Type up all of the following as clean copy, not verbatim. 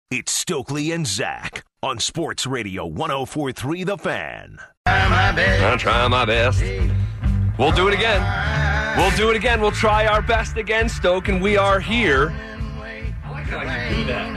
It's Stokely and Zach on Sports Radio 104.3 The Fan. I'm trying my best. We'll do it again. We'll try our best again, Stoke, and we are here. I like how you do that.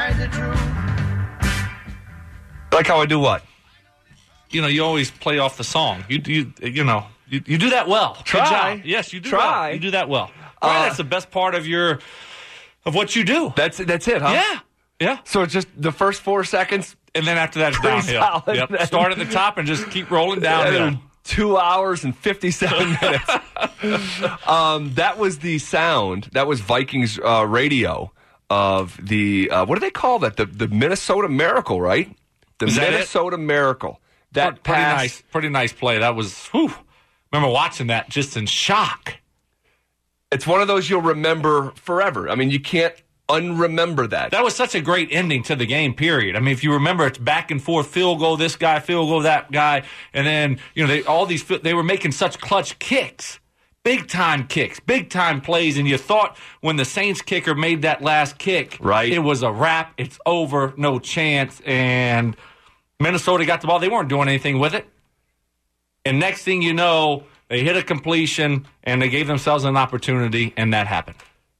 Like how I do what? You know, you always play off the song. You do that well. Try. Good job. Yes, you do. Try. Well. You do that well. That's the best part of what you do. That's it, huh? Yeah. So it's just the first 4 seconds, And then after that, it's Pretty downhill. solid. Yep. Start at the top and just keep rolling downhill. 2 hours and 57 minutes. That was the sound. That was Vikings radio of the what do they call that? The Minnesota Miracle, right? The Minnesota Miracle. That pretty nice play. That was. Remember watching that just in shock. It's one of those you'll remember forever. I mean, you can't unremember that. That was such a great ending to the game, period. I mean, if you remember, it's back and forth, field goal this guy, field goal that guy, and then, they were making such clutch kicks, big time plays, and you thought when the Saints kicker made that last kick, right, it was a wrap, it's over, no chance, and Minnesota got the ball. They weren't doing anything with it. And next thing you know, they hit a completion, and they gave themselves an opportunity, and that happened.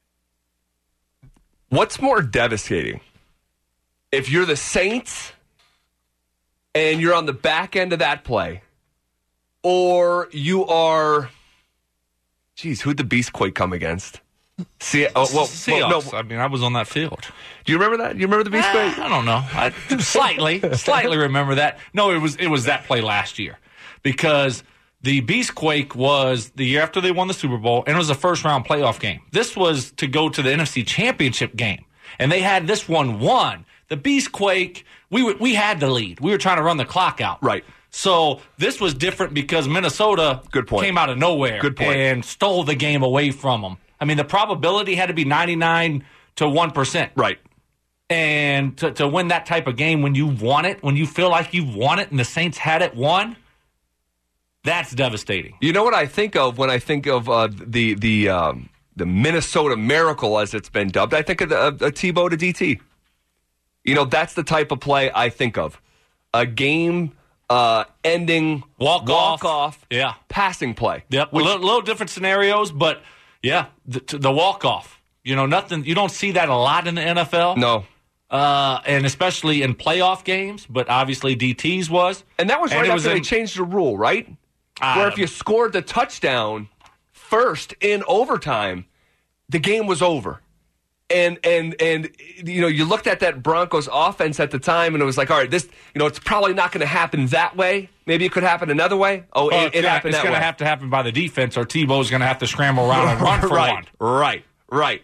What's more devastating? If you're the Saints and you're on the back end of that play, or you are, who'd the Beastquake come against? Seahawks. I mean, I was on that field. Do you remember that? You remember the Beastquake? I don't know. I slightly remember that. No, it was that play last year because the Beastquake was the year after they won the Super Bowl, and it was a first-round playoff game. This was to go to the NFC Championship game, and they had this one won. The Beastquake, we had the lead. We were trying to run the clock out. Right. So this was different because Minnesota came out of nowhere and stole the game away from them. I mean, the probability had to be 99 to 1%. Right. And to win that type of game when you want it, when you feel like you've won it and the Saints had it won, that's devastating. You know what I think of when I think of the Minnesota Miracle, as it's been dubbed? I think of a Tebow to DT. That's the type of play I think of. A game-ending walk-off passing play. Yep, a little different scenarios, but, yeah, the walk-off. Nothing. You don't see that a lot in the NFL. No. And especially in playoff games, but obviously DT's was. And that was right after they changed the rule, right? Where if you scored the touchdown first in overtime, the game was over. And you looked at that Broncos offense at the time, and it was like, all right, this, it's probably not going to happen that way. Maybe it could happen another way. Oh, it happened that way. It's going to have to happen by the defense, or Tebow's going to have to scramble around and run for one. Right.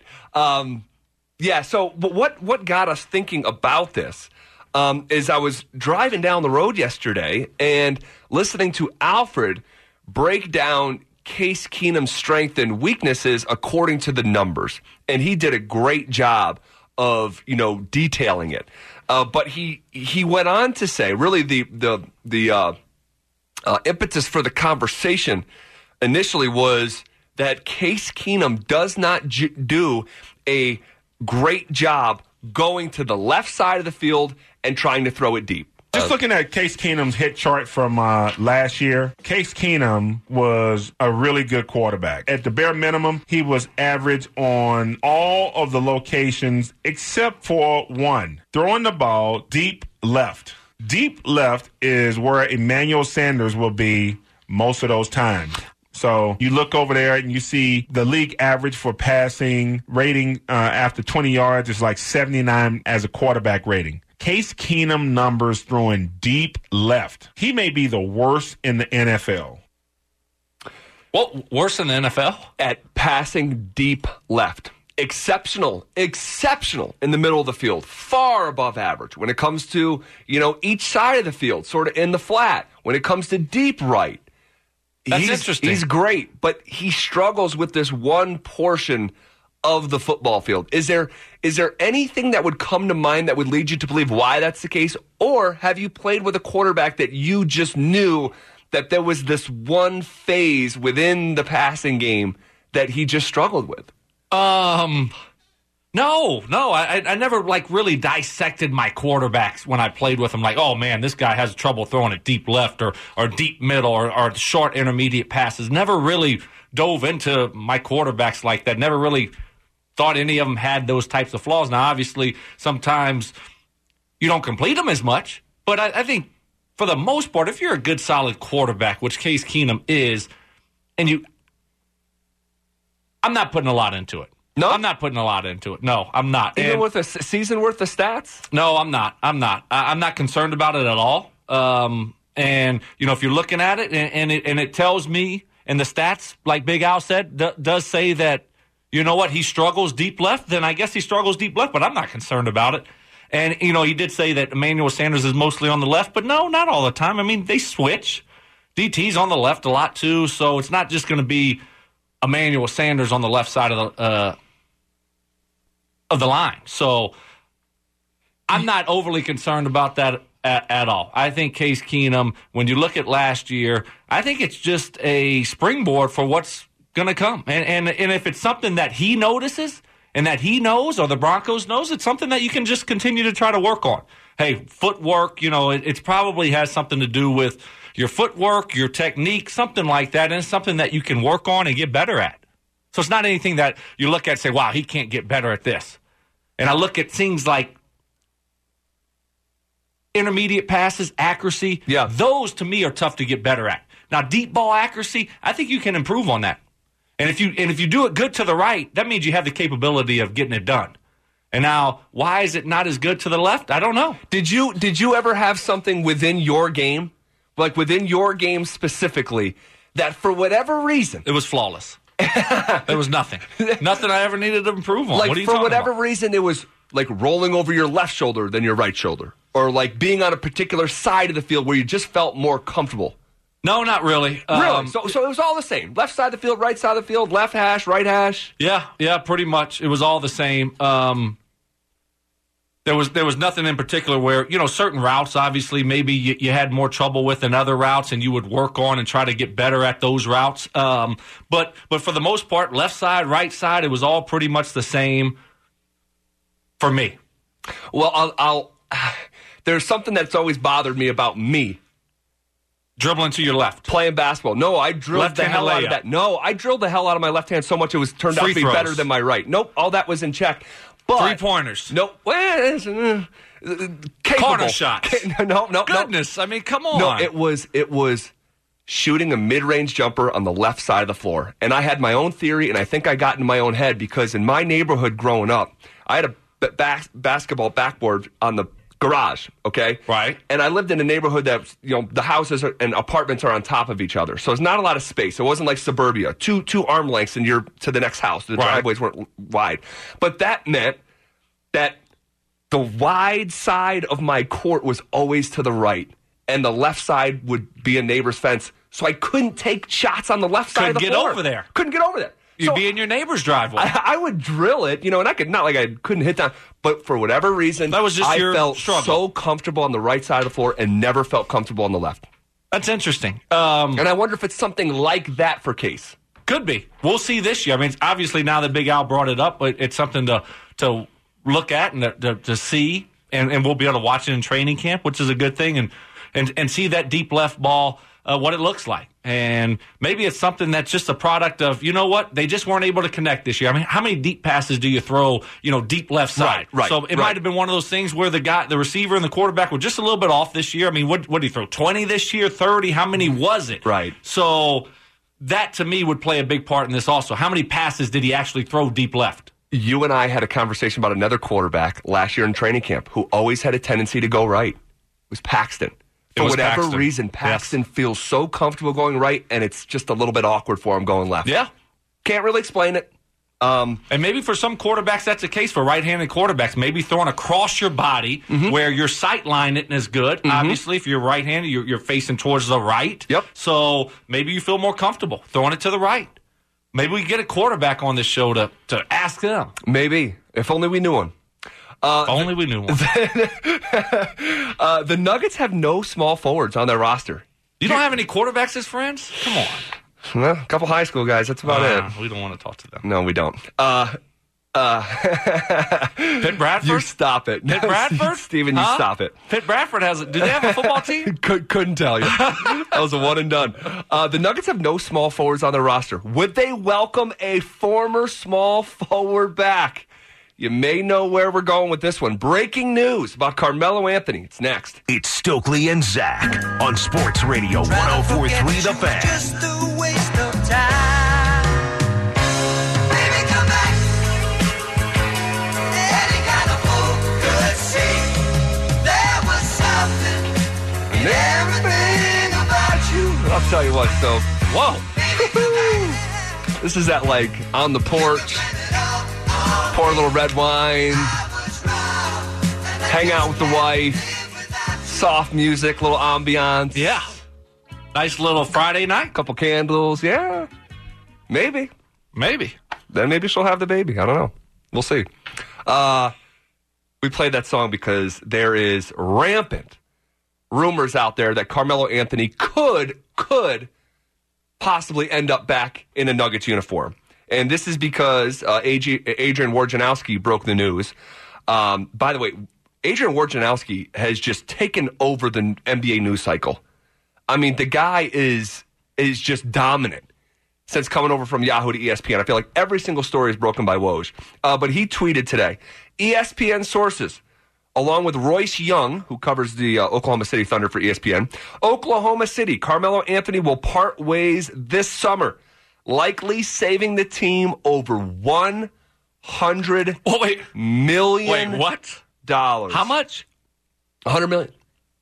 So but what got us thinking about this is I was driving down the road yesterday and listening to Alfred break down Case Keenum's strengths and weaknesses according to the numbers. And he did a great job of, detailing it. But he went on to say, really the impetus for the conversation initially was that Case Keenum does not do a great job going to the left side of the field and trying to throw it deep. Just looking at Case Keenum's hit chart from last year, Case Keenum was a really good quarterback. At the bare minimum, he was average on all of the locations except for one, throwing the ball deep left. Deep left is where Emmanuel Sanders will be most of those times. So you look over there and you see the league average for passing rating after 20 yards is like 79 as a quarterback rating. Case Keenum numbers throwing deep left. He may be the worst in the NFL. Well, worse in the NFL? At passing deep left. Exceptional in the middle of the field. Far above average when it comes to, each side of the field, sort of in the flat. When it comes to deep right. That's interesting. He's great, but he struggles with this one portion of the football field. Is there anything that would come to mind that would lead you to believe why that's the case? Or have you played with a quarterback that you just knew that there was this one phase within the passing game that he just struggled with? No. I never really dissected my quarterbacks when I played with them. Like, oh man, this guy has trouble throwing it deep left or deep middle or short intermediate passes. Never really dove into my quarterbacks like that. Never really thought any of them had those types of flaws. Now, obviously, sometimes you don't complete them as much, but I think for the most part, if you're a good, solid quarterback, which Case Keenum is, I'm not putting a lot into it. No? I'm not putting a lot into it. No, I'm not. Even with a season worth of stats? No, I'm not. I'm not concerned about it at all. And, if you're looking at it and it tells me, and the stats, like Big Al said, does say that, you know what, he struggles deep left, then I guess he struggles deep left, but I'm not concerned about it. And, he did say that Emmanuel Sanders is mostly on the left, but no, not all the time. I mean, they switch. DT's on the left a lot, too, so it's not just going to be Emmanuel Sanders on the left side of the line. So I'm not overly concerned about that at all. I think Case Keenum, when you look at last year, I think it's just a springboard for what's going to come. And if it's something that he notices and that he knows or the Broncos knows, it's something that you can just continue to try to work on. Hey, footwork, it probably has something to do with your footwork, your technique, something like that, and it's something that you can work on and get better at. So it's not anything that you look at and say, wow, he can't get better at this. And I look at things like intermediate passes, accuracy. Yeah. Those, to me, are tough to get better at. Now, deep ball accuracy, I think you can improve on that. And if you do it good to the right, that means you have the capability of getting it done. And now, why is it not as good to the left? I don't know. Did you ever have something within your game, like within your game specifically, that for whatever reason... It was flawless. There was nothing. Nothing I ever needed to improve on. Like, what are you for talking whatever about? reason, it was like rolling over your left shoulder than your right shoulder. Or like being on a particular side of the field where you just felt more comfortable. No, not really. Really? So it was all the same. Left side of the field, right side of the field, left hash, right hash? Yeah, pretty much. It was all the same. There was nothing in particular where, certain routes, obviously, maybe you had more trouble with than other routes, and you would work on and try to get better at those routes. But for the most part, left side, right side, it was all pretty much the same for me. Well, there's something that's always bothered me about me. Dribbling to your left. Playing basketball. No, I drilled Left-handed the hell out layup. of that. No, I drilled the hell out of my left hand so much it was turned out Free to be throws. better than my right. Nope, all that was in check. But 3-pointers. Nope. Capable. Corner shots. No. Goodness, I mean, come on. No, it was shooting a mid-range jumper on the left side of the floor. And I had my own theory, and I think I got in my own head because in my neighborhood growing up, I had a basketball backboard on the garage, okay? Right. And I lived in a neighborhood that, the houses and apartments are on top of each other. So it's not a lot of space. It wasn't like suburbia. Two arm lengths and you're to the next house. The driveways weren't wide. But that meant that the wide side of my court was always to the right. And the left side would be a neighbor's fence. So I couldn't take shots on the left side of the floor. Over there. Couldn't get over there. You'd be in your neighbor's driveway. I would drill it, and I couldn't hit down. But for whatever reason, that was just I your felt struggle. so comfortable on the right side of the floor and never felt comfortable on the left. That's interesting. And I wonder if it's something like that for Case. Could be. We'll see this year. I mean, obviously now that Big Al brought it up, it's something to look at and to see, and we'll be able to watch it in training camp, which is a good thing, and see that deep left ball, what it looks like. And maybe it's something that's just a product of, they just weren't able to connect this year. I mean, how many deep passes do you throw, deep left side? Right. So it might have been one of those things where the receiver and the quarterback were just a little bit off this year. I mean, what did he throw, 20 this year, 30? How many was it? Right. So that, to me, would play a big part in this also. How many passes did he actually throw deep left? You and I had a conversation about another quarterback last year in training camp who always had a tendency to go right. It was Paxton. For whatever reason, Paxton feels so comfortable going right, and it's just a little bit awkward for him going left. Yeah. Can't really explain it. And maybe for some quarterbacks, that's the case. For right-handed quarterbacks, maybe throwing across your body where your sight line isn't as good. Obviously, if you're right-handed, you're facing towards the right. Yep. So maybe you feel more comfortable throwing it to the right. Maybe we can get a quarterback on this show to ask them. Maybe. If only we knew him. If only we knew one. The Nuggets have no small forwards on their roster. You don't have any quarterbacks as friends? Come on. Well, a couple high school guys. That's about it. We don't want to talk to them. No, we don't. Pitt Bradford? You stop it. Pitt Bradford? Steven, you stop it. Pitt Bradford has it. Do they have a football team? Couldn't tell you. That was a one and done. The Nuggets have no small forwards on their roster. Would they welcome a former small forward back? You may know where we're going with this one. Breaking news about Carmelo Anthony. It's next. It's Stokely and Zach on Sports Radio 104.3 The Fan. Just a waste of time. Baby, come back. Any kind of fool could see there was something in everything about you. I'll tell you what, so. Whoa. This is at, like, on the porch. Pour a little red wine. Hang out with the wife. Soft music, little ambiance. Yeah. Nice little Friday night. Couple candles. Yeah. Maybe. Maybe. Then maybe she'll have the baby. I don't know. We'll see. We played that song because there is rampant rumors out there that Carmelo Anthony could possibly end up back in a Nuggets uniform. And this is because Adrian Wojnarowski broke the news. By the way, Adrian Wojnarowski has just taken over the NBA news cycle. I mean, the guy is just dominant since coming over from Yahoo to ESPN. I feel like every single story is broken by Woj. But he tweeted today, ESPN sources, along with Royce Young, who covers the Oklahoma City Thunder for ESPN, Oklahoma City, Carmelo Anthony will part ways this summer, likely saving the team over $100 million. Wait, what? How much? $100 million.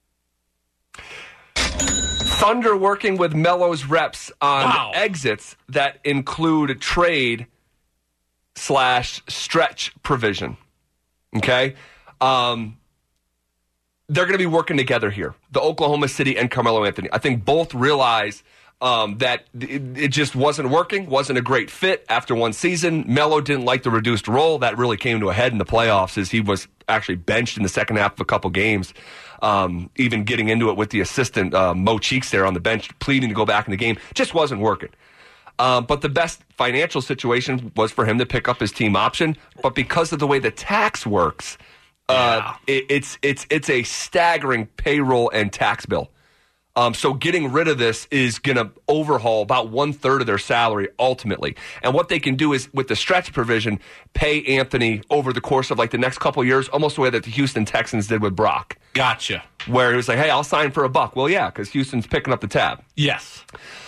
Thunder working with Melo's reps on exits that include a trade / stretch provision. Okay? They're going to be working together here. The Oklahoma City and Carmelo Anthony. I think both realize that it just wasn't working, wasn't a great fit after one season. Melo didn't like the reduced role. That really came to a head in the playoffs as he was actually benched in the second half of a couple games, even getting into it with the assistant, Mo Cheeks there on the bench, pleading to go back in the game. Just wasn't working. But the best financial situation was for him to pick up his team option. But because of the way the tax works, it's a staggering payroll and tax bill. So getting rid of this is going to overhaul about 1/3 of their salary ultimately. And what they can do is, with the stretch provision, pay Anthony over the course of like the next couple of years, almost the way that the Houston Texans did with Brock. Gotcha. Where it was like, hey, I'll sign for $1. Well, yeah, because Houston's picking up the tab. Yes.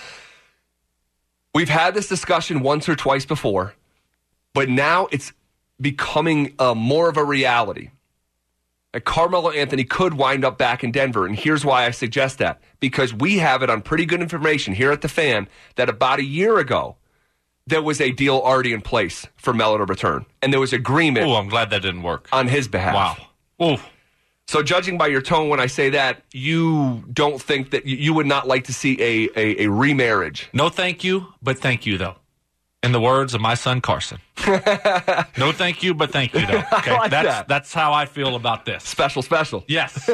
We've had this discussion once or twice before, but now it's becoming more of a reality. Carmelo Anthony could wind up back in Denver, and here's why I suggest that. Because we have it on pretty good information here at The Fan that about a year ago, there was a deal already in place for Melo to return, and there was agreement. Oh, I'm glad that didn't work. On his behalf. Wow. Ooh. So judging by your tone when I say that, you don't think that you would not like to see a remarriage? No thank you, but thank you, though. In the words of my son, Carson. No thank you, but thank you, though. Okay? That's how I feel about this. Special. Yes.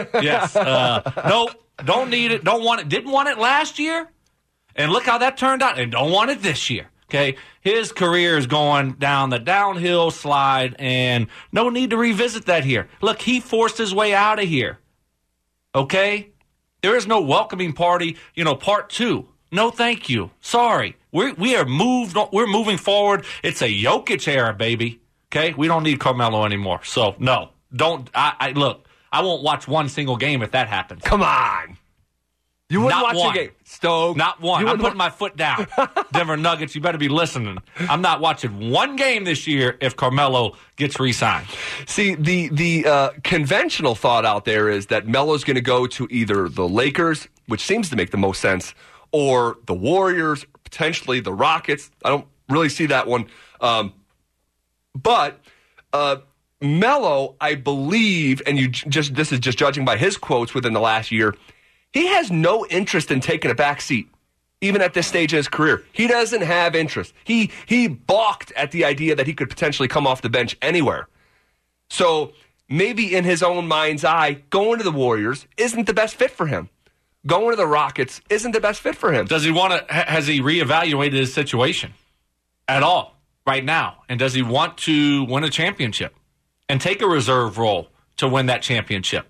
No, don't need it. Don't want it. Didn't want it last year. And look how that turned out. And don't want it this year. Okay? His career is going down the downhill slide, and no need to revisit that here. Look, he forced his way out of here. Okay? There is no welcoming party, part 2. No, thank you. Sorry. We're moving forward. It's a Jokic era, baby. Okay? We don't need Carmelo anymore. So, no. Don't. Look, I won't watch one single game if that happens. Come on. You wouldn't watch a game. Stoke. Not one. I'm putting my foot down. Denver Nuggets, you better be listening. I'm not watching one game this year if Carmelo gets re-signed. See, the conventional thought out there is that Melo's going to go to either the Lakers, which seems to make the most sense, or the Warriors, potentially the Rockets. I don't really see that one. But Melo, I believe, and this is just judging by his quotes within the last year, he has no interest in taking a back seat, even at this stage in his career. He doesn't have interest. He balked at the idea that he could potentially come off the bench anywhere. So maybe in his own mind's eye, going to the Warriors isn't the best fit for him. Going to the Rockets isn't the best fit for him. Has he reevaluated his situation at all? right now? And does he want to win a championship and take a reserve role to win that championship?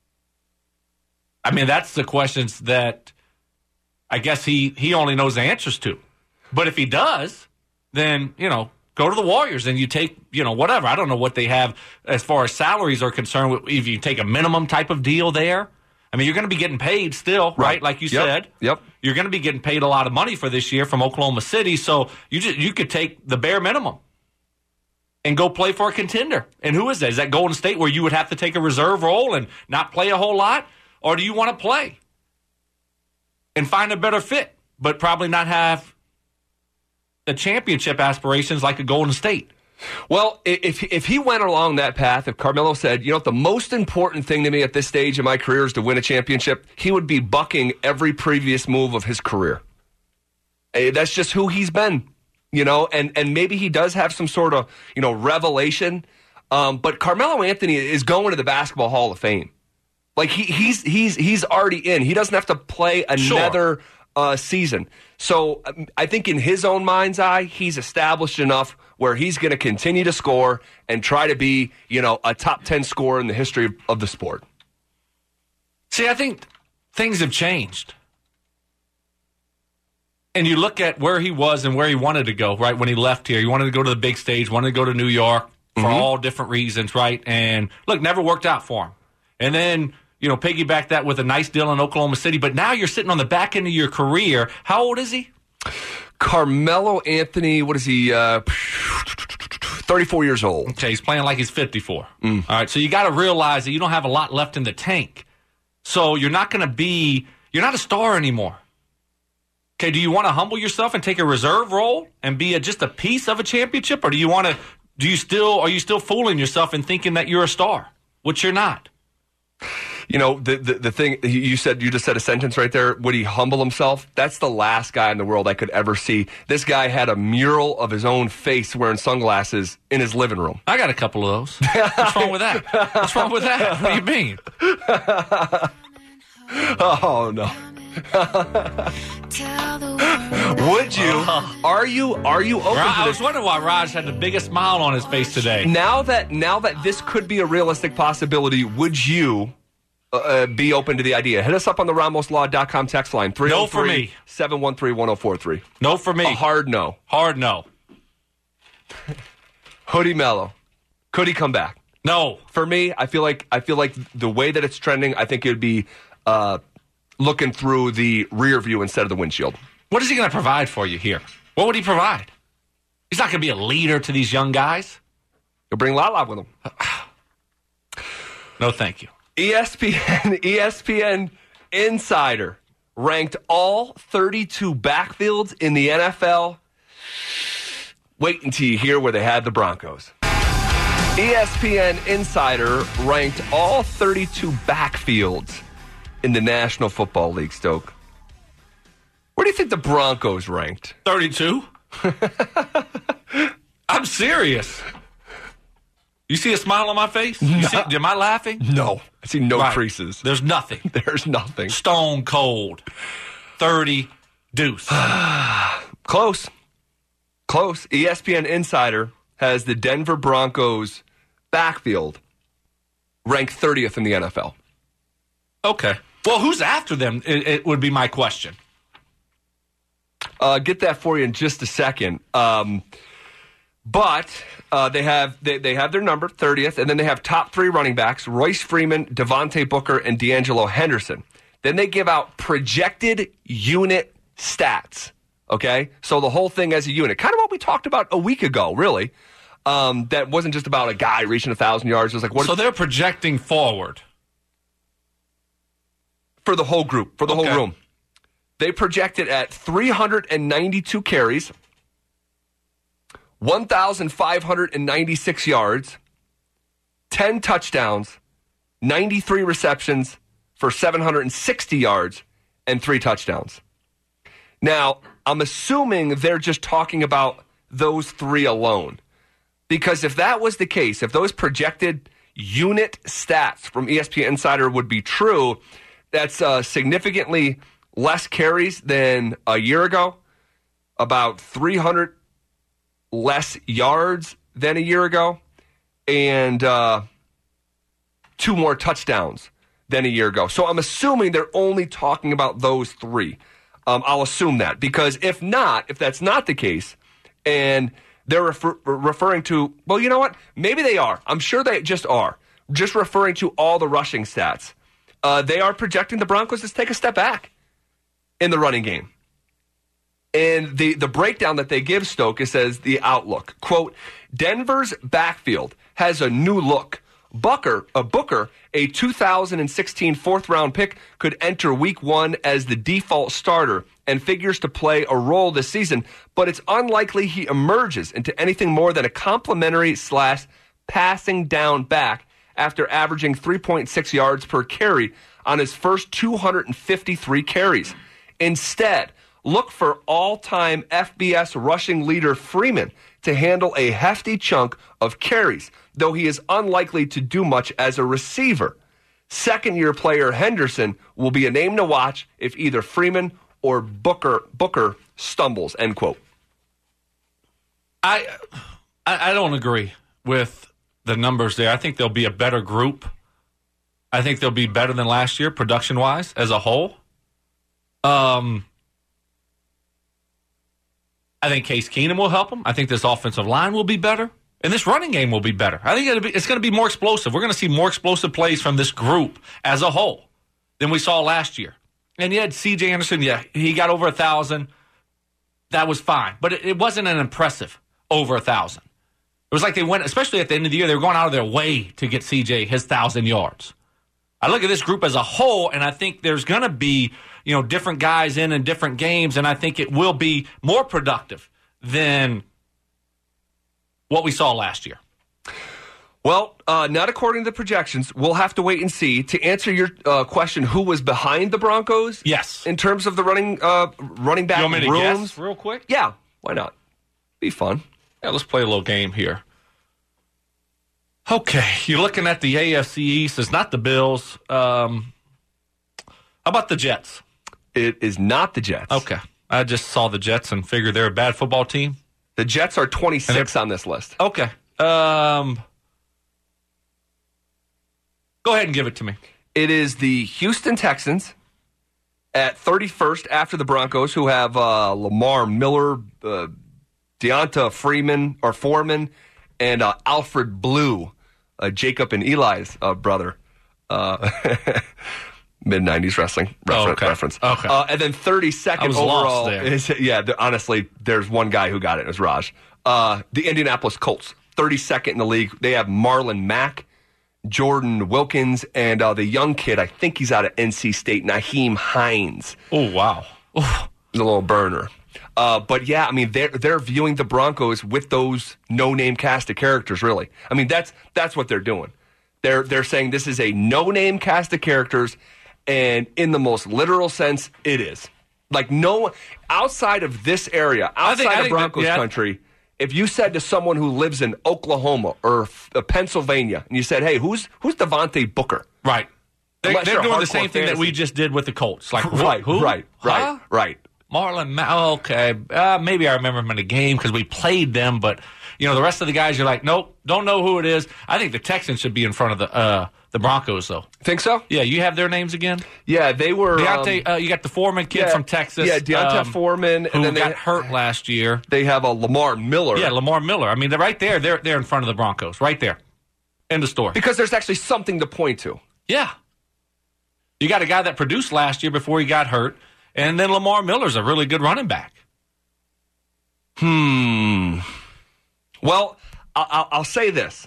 I mean, that's the questions that I guess he only knows the answers to. But if he does, then, go to the Warriors and you take, whatever. I don't know what they have as far as salaries are concerned. If you take a minimum type of deal there, I mean, you're going to be getting paid still, right? Like you said. Yep. You're going to be getting paid a lot of money for this year from Oklahoma City. So you could take the bare minimum and go play for a contender. And who is that? Is that Golden State where you would have to take a reserve role and not play a whole lot? Or do you want to play and find a better fit, but probably not have the championship aspirations like a Golden State? Well, if he went along that path, if Carmelo said, the most important thing to me at this stage in my career is to win a championship, he would be bucking every previous move of his career. That's just who he's been, and maybe he does have some sort of, revelation. But Carmelo Anthony is going to the Basketball Hall of Fame. Like he's already in. He doesn't have to play another season. So I think in his own mind's eye, he's established enough where he's going to continue to score and try to be, a top 10 scorer in the history of the sport. See, I think things have changed. And you look at where he was and where he wanted to go, right, when he left here. He wanted to go to the big stage, wanted to go to New York for all different reasons, right? And, look, never worked out for him. And then, piggyback that with a nice deal in Oklahoma City. But now you're sitting on the back end of your career. How old is he? Carmelo Anthony, what is he? 34 years old. Okay, he's playing like he's 54. All right, so you got to realize that you don't have a lot left in the tank. So you're not a star anymore. Okay, do you want to humble yourself and take a reserve role and be just a piece of a championship? Or are you still fooling yourself and thinking that you're a star, which you're not? The thing you just said a sentence right there. Would he humble himself? That's the last guy in the world I could ever see. This guy had a mural of his own face wearing sunglasses in his living room. I got a couple of those. What's wrong with that? What's wrong with that? What do you mean? Oh no. Would you? Are you open to this? I was wondering why Raj had the biggest smile on his face today. Now that this could be a realistic possibility, would you be open to the idea? Hit us up on the RamosLaw.com text line. 303-713-1043. No for me. 713-1043. No for me. A hard no. Hard no. Hoodie Mello. Could he come back? No. For me, I feel like the way that it's trending, I think it would be looking through the rear view instead of the windshield. What is he going to provide for you here? What would he provide? He's not going to be a leader to these young guys. He'll bring Lala with him. No, thank you. ESPN Insider ranked all 32 backfields in the NFL. Wait until you hear where they had the Broncos. ESPN Insider ranked all 32 backfields in the National Football League, Stoke. Where do you think the Broncos ranked? 32? I'm serious. You see a smile on my face? Am I laughing? No. I see no creases. There's nothing. There's nothing. Stone cold. 30 deuce. Close. ESPN Insider has the Denver Broncos backfield ranked 30th in the NFL. Okay. Well, who's after them? It would be my question. Get that for you in just a second. But they have their number, 30th, and then they have top 3 running backs, Royce Freeman, Devontae Booker, and D'Angelo Henderson. Then they give out projected unit stats, okay? So the whole thing as a unit. Kind of what we talked about a week ago, really. That wasn't just about a guy reaching 1,000 yards. It was like, what? So they're projecting forward. For the whole group, for the whole room. They projected at 392 carries, 1,596 yards, 10 touchdowns, 93 receptions for 760 yards, and 3 touchdowns. Now, I'm assuming they're just talking about those 3 alone. Because if that was the case, if those projected unit stats from ESPN Insider would be true, that's significantly less carries than a year ago, about 300 less yards than a year ago and 2 more touchdowns than a year ago. So I'm assuming they're only talking about those 3. I'll assume that, because if that's not the case, and they're referring to, well, you know what? Maybe they are. I'm sure they just are. Just referring to all the rushing stats. They are projecting the Broncos to take a step back in the running game. And the breakdown that they give, Stoke, it says the outlook. Quote, Denver's backfield has a new look. Booker, a 2016 fourth-round pick, could enter Week 1 as the default starter and figures to play a role this season, but it's unlikely he emerges into anything more than a complimentary/passing down back after averaging 3.6 yards per carry on his first 253 carries. Instead, look for all-time FBS rushing leader Freeman to handle a hefty chunk of carries, though he is unlikely to do much as a receiver. Second-year player Henderson will be a name to watch if either Freeman or Booker stumbles, end quote. I don't agree with the numbers there. I think they'll be a better group. I think they'll be better than last year, production-wise, as a whole. I think Case Keenum will help them. I think this offensive line will be better. And this running game will be better. I think it's going to be more explosive. We're going to see more explosive plays from this group as a whole than we saw last year. And you had C.J. Anderson, he got over 1,000. That was fine. But it wasn't an impressive over 1,000. It was like they went, especially at the end of the year, they were going out of their way to get C.J. his 1,000 yards. I look at this group as a whole, and I think there's going to be, different guys in different games, and I think it will be more productive than what we saw last year. Well, not according to the projections. We'll have to wait and see. To answer your question, who was behind the Broncos? Yes. In terms of the running back you want me to rooms? guess real quick? Yeah, why not? Be fun. Yeah, let's play a little game here. Okay, you're looking at the AFC East. It's not the Bills. How about the Jets? It is not the Jets. Okay. I just saw the Jets and figured they're a bad football team. The Jets are 26 on this list. Okay. Go ahead and give it to me. It is the Houston Texans at 31st after the Broncos, who have Lamar Miller, Deonta Foreman, and Alfred Blue, Jacob and Eli's brother. Mid-90s wrestling reference. Okay. And then 32nd I was overall lost there. is, honestly, there's one guy who got it. It was Raj. The Indianapolis Colts, 32nd in the league. They have Marlon Mack, Jordan Wilkins, and the young kid, I think he's out of NC State, Naheem Hines. Oh, wow. He's a little burner. But yeah, I mean, they're viewing the Broncos with those no-name cast of characters, really. I mean, that's what they're doing. They're saying this is a no-name cast of characters, and in the most literal sense, it is. Like, no, outside of this area, outside of Broncos country, if you said to someone who lives in Oklahoma or Pennsylvania, and you said, hey, who's Devontae Booker? Right. They're doing the same thing that we fantasy. just did with the Colts. Like, Right, who? right. Marlon Mack. Oh, okay. Maybe I remember him in a game because we played them, but the rest of the guys, you're like, nope, don't know who it is. I think the Texans should be in front of the Broncos, though. Think so? Yeah, you have their names again? Yeah, they were. Deontay, you got the Foreman kid from Texas. Yeah, Deonta Foreman. Who and then got hurt last year. They have a Lamar Miller. Yeah, Lamar Miller. I mean, they're right there. They're in front of the Broncos. Right there. End of story. Because there's actually something to point to. Yeah. You got a guy that produced last year before he got hurt, and then Lamar Miller's a really good running back. Well, I'll say this.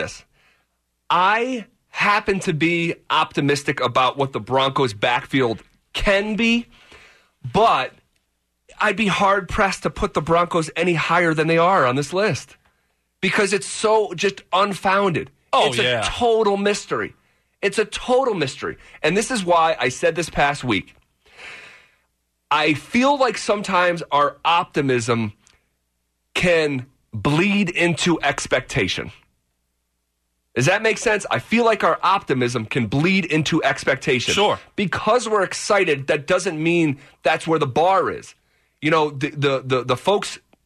I happen to be optimistic about what the Broncos' backfield can be, but I'd be hard-pressed to put the Broncos any higher than they are on this list because it's so just unfounded. It's a total mystery. It's a total mystery. And this is why I said this past week, I feel like sometimes our optimism can bleed into expectation. Does that make sense? I feel like our optimism can bleed into expectation. Sure. Because we're excited, that doesn't mean that's where the bar is. The folks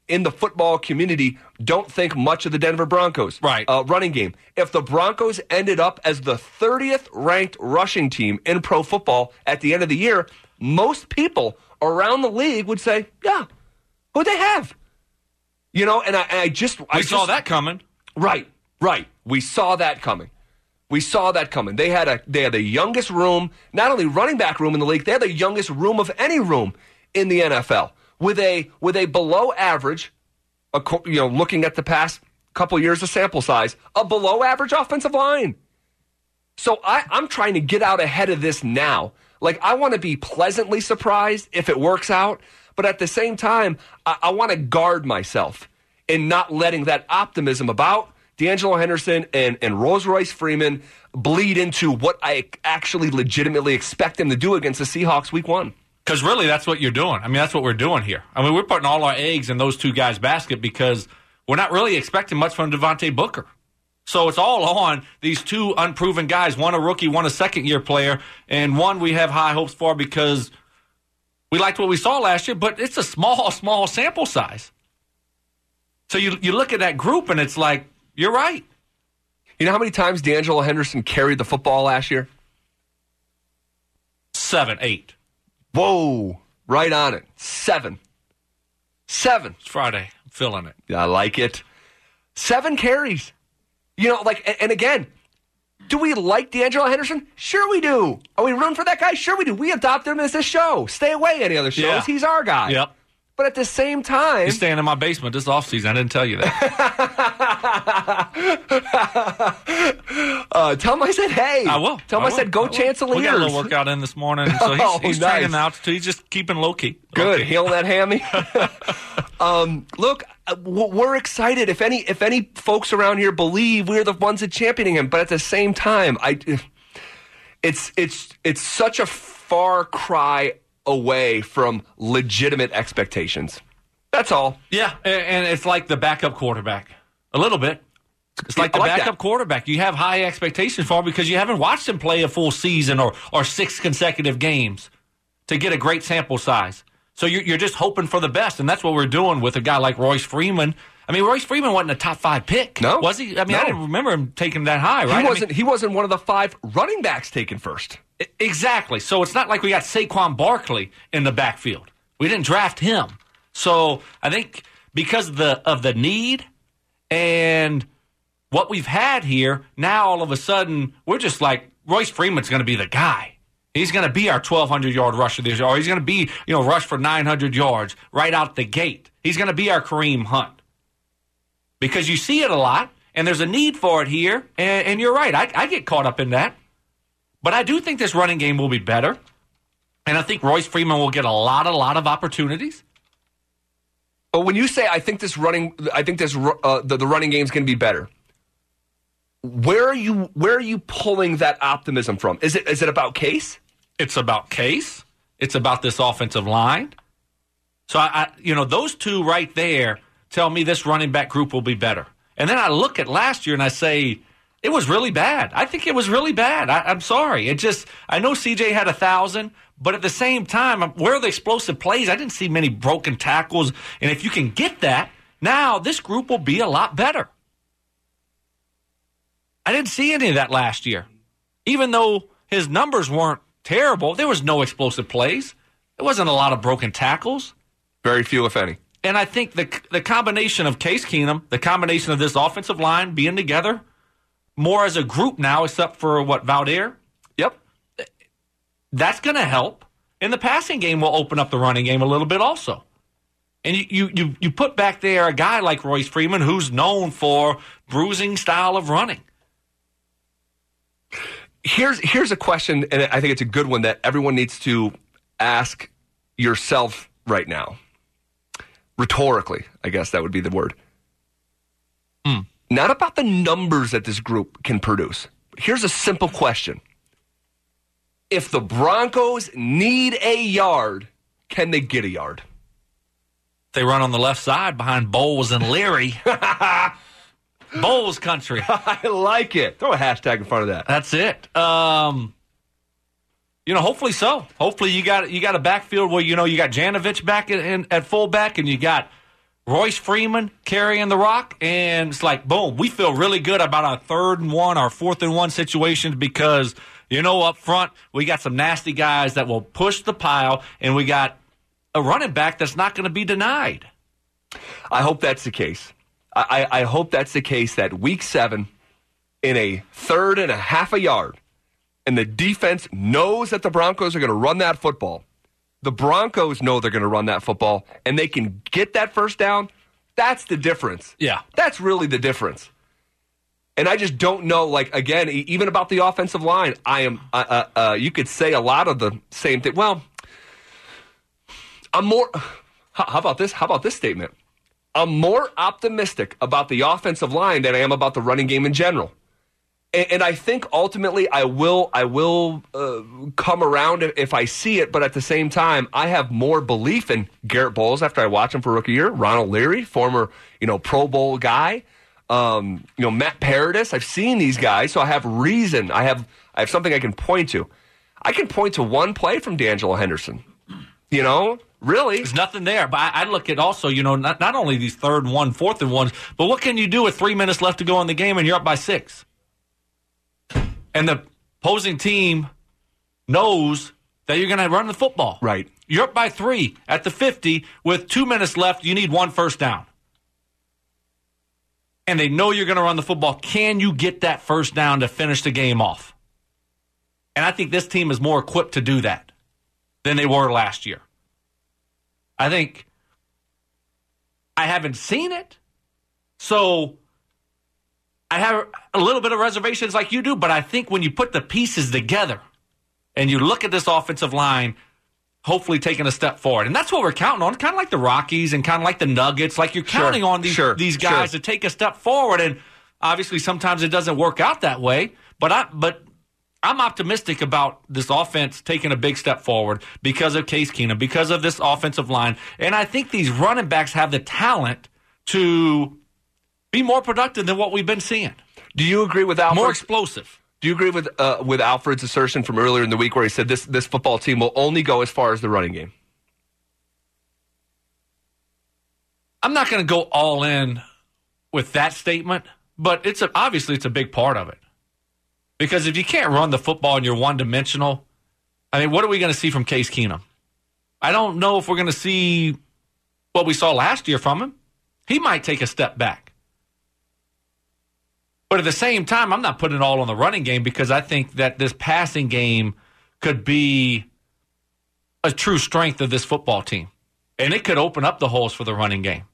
in the football community don't think much of the Denver Broncos running game. If the Broncos ended up as the 30th ranked rushing team in pro football at the end of the year, most people around the league would say, yeah, who'd they have? You know, and I saw that coming. Right. We saw that coming. They had the youngest room, not only running back room in the league, they had the youngest room of any room in the NFL with a below average, looking at the past couple years of sample size, a below average offensive line. So I'm trying to get out ahead of this now. Like, I want to be pleasantly surprised if it works out, but at the same time, I want to guard myself in not letting that optimism about D'Angelo Henderson and Royce Freeman bleed into what I actually legitimately expect them to do against the Seahawks week 1. Because really, that's what you're doing. I mean, that's what we're doing here. I mean, we're putting all our eggs in those two guys' basket because we're not really expecting much from Devontae Booker. So it's all on these two unproven guys, one a rookie, one a second-year player, and one we have high hopes for because we liked what we saw last year, but it's a small sample size. So you look at that group, and it's like, you're right. You know how many times D'Angelo Henderson carried the football last year? 7, 8. Whoa, right on it. 7. It's Friday. I'm feeling it. I like it. 7 carries. You know, like, and again, do we like D'Angelo Henderson? Sure we do. Are we rooting for that guy? Sure we do. We adopted him as this show. Stay away any other shows. Yeah. He's our guy. Yep. But at the same time... He's staying in my basement this offseason. I didn't tell you that. Tell him I said, hey. I will. Tell him I said, go Chancellor. We got a little workout in this morning, so he's nice. training out. He's just keeping low-key. Good. Healing that hammy. Look, we're excited. If any folks around here believe we're the ones that championing him, but at the same time, it's such a far cry away from legitimate expectations. That's all. Yeah, and it's like the backup quarterback. A little bit. It's like the backup quarterback. You have high expectations for him because you haven't watched him play a full season or 6 consecutive games to get a great sample size. So you're just hoping for the best, and that's what we're doing with a guy like Royce Freeman. I mean, Royce Freeman wasn't a top 5 pick. No. Was he? I mean, No. I didn't remember him taking that high, right? He wasn't one of the 5 running backs taken first. Exactly. So it's not like we got Saquon Barkley in the backfield. We didn't draft him. So I think because of the need and what we've had here, now all of a sudden we're just like, Royce Freeman's going to be the guy. He's going to be our 1,200-yard rusher this year, or he's going to be, rush for 900 yards right out the gate. He's going to be our Kareem Hunt. Because you see it a lot, and there's a need for it here, and you're right. I get caught up in that. But I do think this running game will be better, and I think Royce Freeman will get a lot of opportunities. But when you say the running game is going to be better, where are you pulling that optimism from? Is it about Case? It's about Case. It's about this offensive line. So I those two right there tell me this running back group will be better. And then I look at last year and I say, it was really bad. I think it was really bad. I'm sorry. I know CJ had 1,000, but at the same time, where are the explosive plays? I didn't see many broken tackles. And if you can get that, now this group will be a lot better. I didn't see any of that last year. Even though his numbers weren't terrible, there was no explosive plays. There wasn't a lot of broken tackles. Very few, if any. And I think the combination of Case Keenum, the combination of this offensive line being together, more as a group now, except for Valdir. Yep. That's going to help. And the passing game will open up the running game a little bit also. And you put back there a guy like Royce Freeman who's known for bruising style of running. Here's a question, and I think it's a good one that everyone needs to ask yourself right now. Rhetorically, I guess that would be the word. Not about the numbers that this group can produce. Here's a simple question. If the Broncos need a yard, can they get a yard? They run on the left side behind Bowles and Leary. Bowles country. I like it. Throw a hashtag in front of that. That's it. Hopefully so. Hopefully you got a backfield where you got Janovich back at fullback, and you got Royce Freeman carrying the rock, and it's like, boom, we feel really good about our 3rd and 1, our 4th and 1 situations because, up front, we got some nasty guys that will push the pile, and we got a running back that's not going to be denied. I hope that's the case. I hope that's the case that week 7, in a 3rd and a half a yard, and the defense knows that the Broncos are going to run that football. The Broncos know they're going to run that football, and they can get that first down. That's the difference. Yeah. That's really the difference. And I just don't know, again, even about the offensive line, you could say a lot of the same thing. Well, I'm more, how about this? How about this statement? I'm more optimistic about the offensive line than I am about the running game in general. And I think ultimately I will come around if I see it, but at the same time, I have more belief in Garrett Bowles after I watch him for rookie year. Ronald Leary, former Pro Bowl guy. Matt Paradis. I've seen these guys, so I have reason. I have something I can point to. I can point to one play from D'Angelo Henderson. Really, there's nothing there. But I look at also, not only these 3rd and 1, 4th and 1s, but what can you do with 3 minutes left to go in the game and you're up by 6? And the opposing team knows that you're going to run the football. Right. You're up by 3 at the 50 with 2 minutes left. You need 1 first down. And they know you're going to run the football. Can you get that first down to finish the game off? And I think this team is more equipped to do that than they were last year. I think I haven't seen it. So I have a little bit of reservations like you do, but I think when you put the pieces together and you look at this offensive line, hopefully taking a step forward. And that's what we're counting on, kind of like the Rockies and kind of like the Nuggets. Like you're counting on these guys to take a step forward. And obviously sometimes it doesn't work out that way. But I'm optimistic about this offense taking a big step forward because of Case Keenum, because of this offensive line. And I think these running backs have the talent to be more productive than what we've been seeing. Do you agree with Alfred? More explosive. Do you agree with Alfred's assertion from earlier in the week where he said this football team will only go as far as the running game? I'm not going to go all in with that statement, but obviously it's a big part of it. Because if you can't run the football and you're one-dimensional, what are we going to see from Case Keenum? I don't know if we're going to see what we saw last year from him. He might take a step back. But at the same time, I'm not putting it all on the running game because I think that this passing game could be a true strength of this football team. And it could open up the holes for the running game.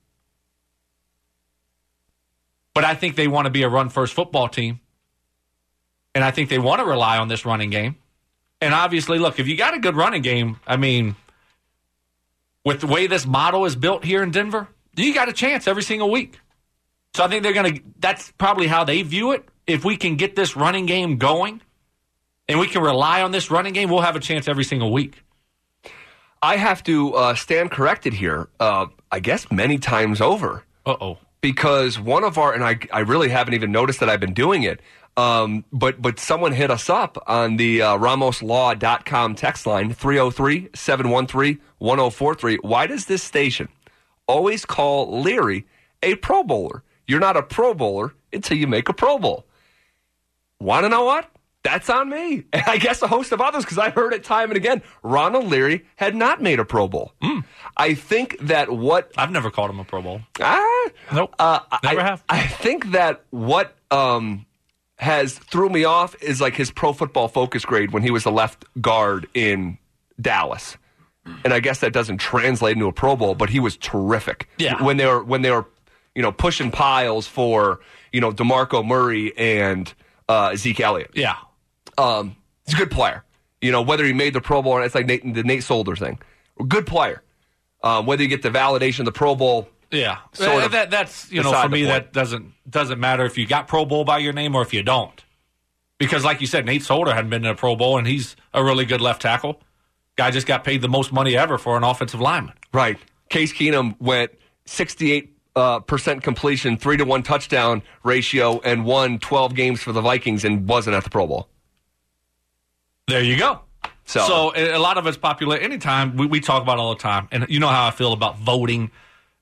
But I think they want to be a run-first football team. And I think they want to rely on this running game. And obviously, look, if you got a good running game, with the way this model is built here in Denver, you got a chance every single week. So I think that's probably how they view it. If we can get this running game going and we can rely on this running game, we'll have a chance every single week. I have to stand corrected here, I guess many times over. Uh-oh. Because one of our, and I really haven't even noticed that I've been doing it, but someone hit us up on the RamosLaw.com text line, 303-713-1043. Why does this station always call Leary a Pro Bowler? You're not a Pro Bowler until you make a Pro Bowl. Want to know what? That's on me. And I guess a host of others, because I heard it time and again. Ronald Leary had not made a Pro Bowl. I think that I've never called him a Pro Bowl. Nope. Never have. I think that what has threw me off is like his Pro Football Focus grade when he was the left guard in Dallas. And I guess that doesn't translate into a Pro Bowl, but he was terrific. Yeah. When they were pushing piles for, DeMarco Murray and Zeke Elliott. Yeah. He's a good player. Whether he made the Pro Bowl or not, it's like the Nate Solder thing. Good player. Whether you get the validation of the Pro Bowl. Yeah. Sort of that's for me, point. that doesn't matter if you got Pro Bowl by your name or if you don't. Because like you said, Nate Solder hadn't been in a Pro Bowl, and he's a really good left tackle. Guy just got paid the most money ever for an offensive lineman. Right. Case Keenum went 68% completion, 3-to-1 touchdown ratio, and won 12 games for the Vikings and wasn't at the Pro Bowl. There you go. So a lot of it's popular. Anytime we talk about it all the time, and you know how I feel about voting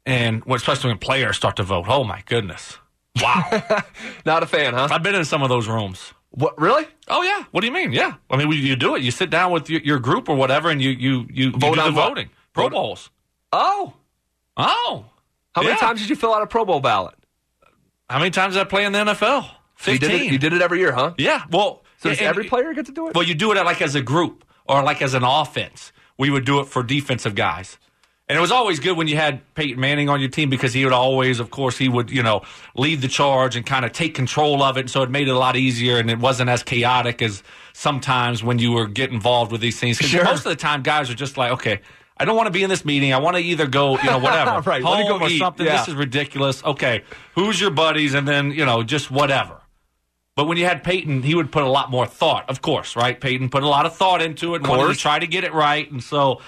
And especially when players start to vote. Oh, my goodness. Wow. Not a fan, huh? I've been in some of those rooms. What, really? Oh, yeah. What do you mean? Yeah. I mean, you do it. You sit down with your group or whatever, and you Vote do on the what? voting. Pro Bowls. Oh. Oh. How many Yeah. times did you fill out a Pro Bowl ballot? How many times did I play in the NFL? 15. You did it every year, huh? Yeah. Well, So does every player get to do it? Well, you do it like as a group or like as an offense. We would do it for defensive guys. And it was always good when you had Peyton Manning on your team because he would always, of course, lead the charge and kind of take control of it. And so it made it a lot easier and it wasn't as chaotic as sometimes when you were getting involved with these things. Because Sure. most of the time, guys are just like, okay, I don't want to be in this meeting. I want to either go, whatever. Right. Let me Home go or eat. something. Yeah. This is ridiculous. Okay, who's your buddies? And then, just whatever. But when you had Peyton, he would put a lot more thought, of course, right? Peyton put a lot of thought into it and wanted to try to get it right. And so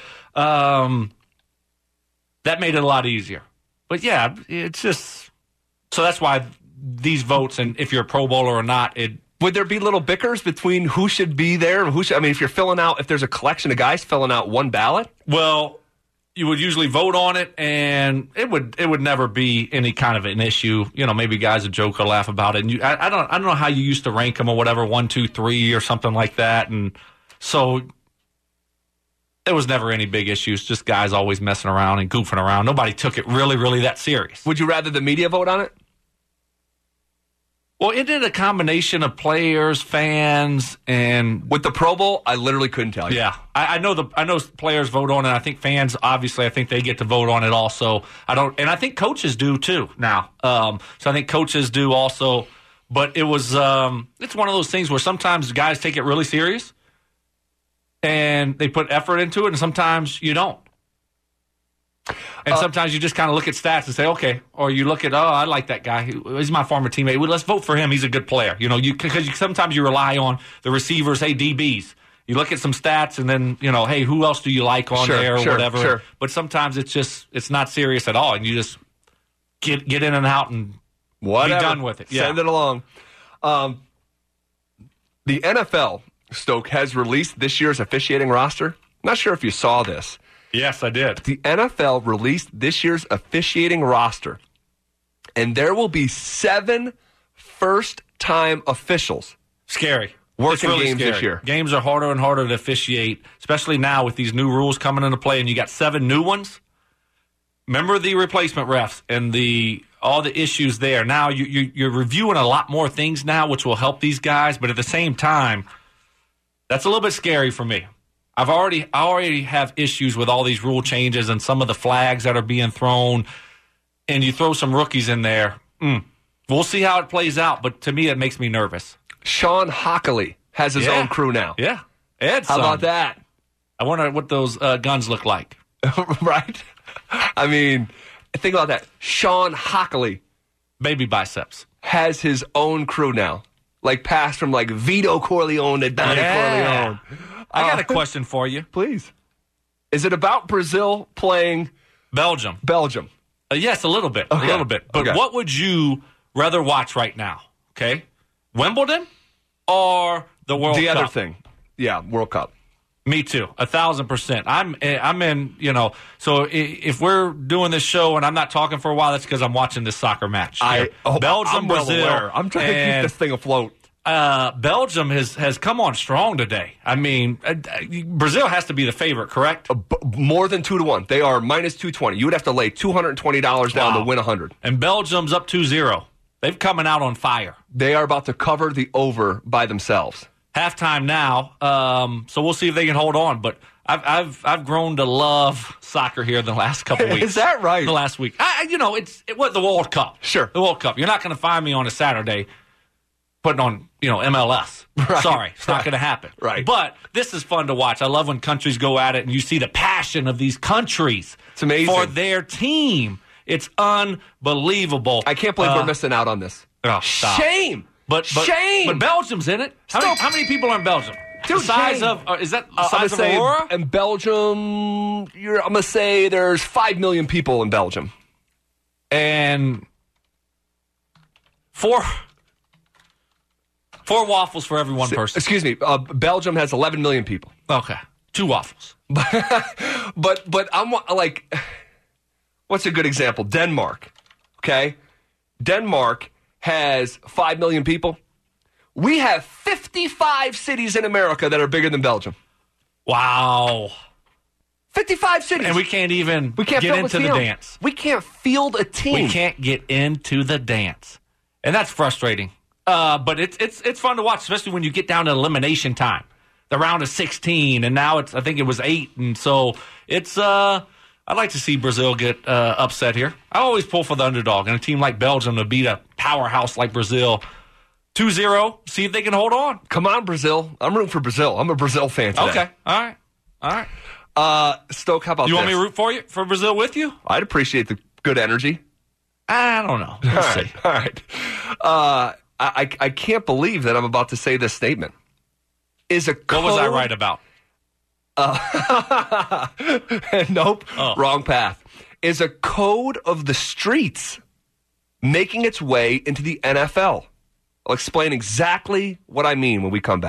that made it a lot easier. But, yeah, it's just – so that's why these votes, and if you're a Pro Bowler or not, would there be little bickers between who should be there and who should – I mean, if there's a collection of guys filling out one ballot? Well, you would usually vote on it, and it would never be any kind of an issue. Maybe guys would joke or laugh about it. And I don't know how you used to rank them or whatever, 1, 2, 3 or something like that. And so there was never any big issues. Just guys always messing around and goofing around. Nobody took it really, really that serious. Would you rather the media vote on it? Well, it did a combination of players, fans, and With the Pro Bowl, I literally couldn't tell you. yeah, I know players vote on it. I think fans, obviously, I think they get to vote on it also. And I think coaches do too now. So I think coaches do also. But it was it's one of those things where sometimes guys take it really serious and they put effort into it, and sometimes you don't. And sometimes you just kind of look at stats and say, okay, or you look at, I like that guy. He's my former teammate. Well, let's vote for him. He's a good player. Because sometimes you rely on the receivers, hey, DBs. You look at some stats and then, hey, who else do you like on there or whatever. Sure. But sometimes it's not serious at all. And you just get in and out and Whatever. be done with it. Yeah. Send it along. The NFL, Stoke, has released this year's officiating roster. Not sure if you saw this. Yes, I did. The NFL released this year's officiating roster, and there will be 7 first-time officials. Scary. Working It's really games scary. this year. Games are harder and harder to officiate, especially now with these new rules coming into play, and you got 7 new ones. Remember the replacement refs and all the issues there. Now you're reviewing a lot more things now, which will help these guys, but at the same time, that's a little bit scary for me. I already have issues with all these rule changes and some of the flags that are being thrown, and you throw some rookies in there. We'll see how it plays out, but to me, it makes me nervous. Sean Hockley has his own crew now. Yeah. Ed's How son. about that? I wonder what those guns look like. Right? I mean, think about that. Sean Hockley Baby biceps. has his own crew now. Like passed from like Vito Corleone to Donnie Corleone. I got a question for you. Please. Is it about Brazil playing Belgium. Belgium? Yes, a little bit. Okay. A little bit. But Okay. what would you rather watch right now? Okay? Wimbledon or the World Cup? The other thing. Yeah, World Cup. Me too, 1,000%. I'm in, so if we're doing this show and I'm not talking for a while, that's because I'm watching this soccer match. Belgium, I'm well Brazil. aware. I'm trying to keep this thing afloat. Belgium has come on strong today. I mean, Brazil has to be the favorite, correct? More than 2-1. They are minus 220. You would have to lay $220 down to win 100. And Belgium's up 2-0. They've coming out on fire. They are about to cover the over by themselves. Halftime now, so we'll see if they can hold on. But I've grown to love soccer here in the last couple weeks. Is that right? The last week, it was the World Cup. Sure, the World Cup. You're not going to find me on a Saturday putting on MLS. Right. Sorry, it's not going to happen. Right. But this is fun to watch. I love when countries go at it and you see the passion of these countries. It's amazing for their team. It's unbelievable. I can't believe we're missing out on this. Oh, stop. Shame. Shame. But Belgium's in it. How many people are in Belgium? Dude, the size shame. of is that the size of Aurora? In Belgium, I'm gonna say there's 5 million people in Belgium, and four waffles for every one person. Excuse me. Belgium has 11 million people. Okay, 2 waffles. But I'm like, What's a good example? Denmark. Okay? Denmark has 5 million people. We have 55 cities in America that are bigger than Belgium. Wow. 55 cities. And we can't even get into the dance. We can't field a team. We can't get into the dance. And that's frustrating. But it's fun to watch, especially when you get down to elimination time. The round of 16, and now I think it was 8. And so it's I'd like to see Brazil get upset here. I always pull for the underdog, and a team like Belgium to beat a powerhouse like Brazil 2-0, see if they can hold on. Come on, Brazil. I'm rooting for Brazil. I'm a Brazil fan today. Okay. All right. Stoke, how about you this? Want me to root for Brazil with you? I'd appreciate the good energy. I don't know. We'll see. All right. I can't believe that I'm about to say this statement. What was I right about? Nope. Wrong path. Is a code of the streets making its way into the NFL? I'll explain exactly what I mean when we come back.